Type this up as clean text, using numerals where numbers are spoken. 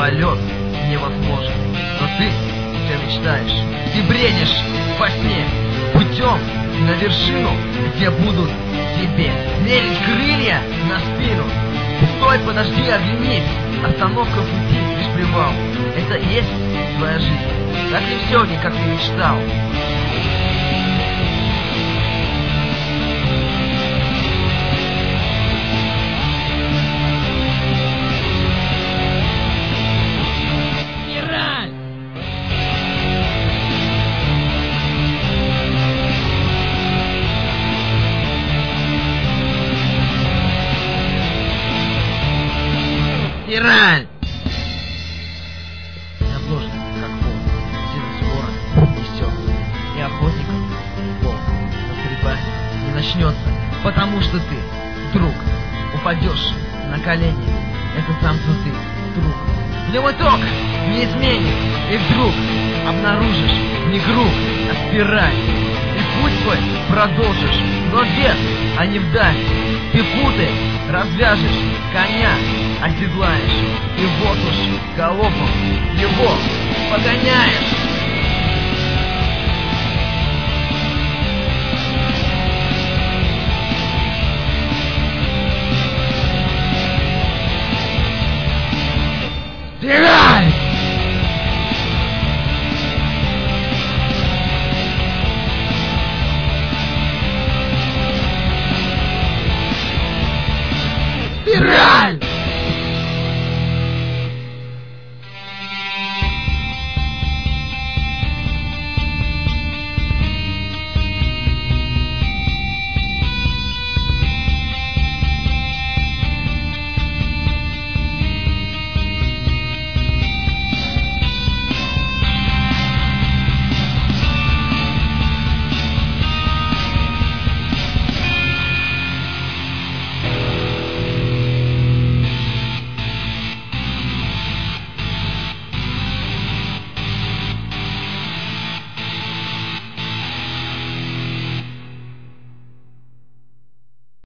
полет невозможен, но ты все мечтаешь, ты бредишь во сне путем на вершину, где будут тебе мерить крылья на спину. Стой, подожди, оглянись, остановка в пути, лишь привал. Это и есть твоя жизнь, так ли все не как ты мечтал? Спираль! Обложен, как волк, через город несется, и охотников волк, но стрельба не начнется, потому что ты, вдруг, упадешь на колени. Это сам ты, вдруг. Прямой ток не изменит, и вдруг обнаружишь не круг, а спираль. И путь свой продолжишь, но вверх, а не вдаль. Ты путы развяжешь, коня оседлаешь, и вот уж галопом его погоняешь.